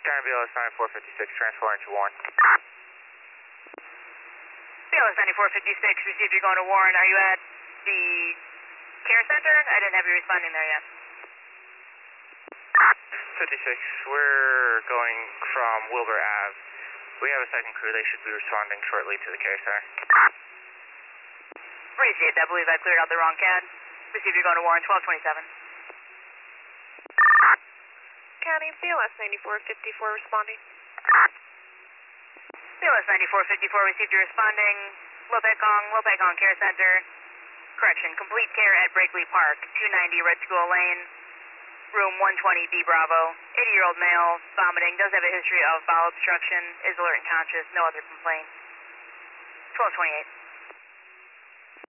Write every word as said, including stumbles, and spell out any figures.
County B L S ninety-four fifty-six, transferring to Warren. B L S ninety-four fifty-six, received, you're going to Warren. Are you at the care center? I didn't have you responding there yet. fifty-six, we're going from Wilbur Ave. We have a second crew. They should be responding shortly to the care center. Received, I believe I cleared out the wrong C A D. Received, you're going to Warren, twelve twenty-seven. County B L S ninety-four fifty-four responding. B L S ninety-four fifty-four, received, you're responding. Lopekong, Lopekong Care Center. Correction, complete care at Breakley Park, two ninety Red School Lane, room one twenty B Bravo. eighty-year-old male, vomiting, does have a history of bowel obstruction, is alert and conscious, no other complaint. twelve twenty-eight.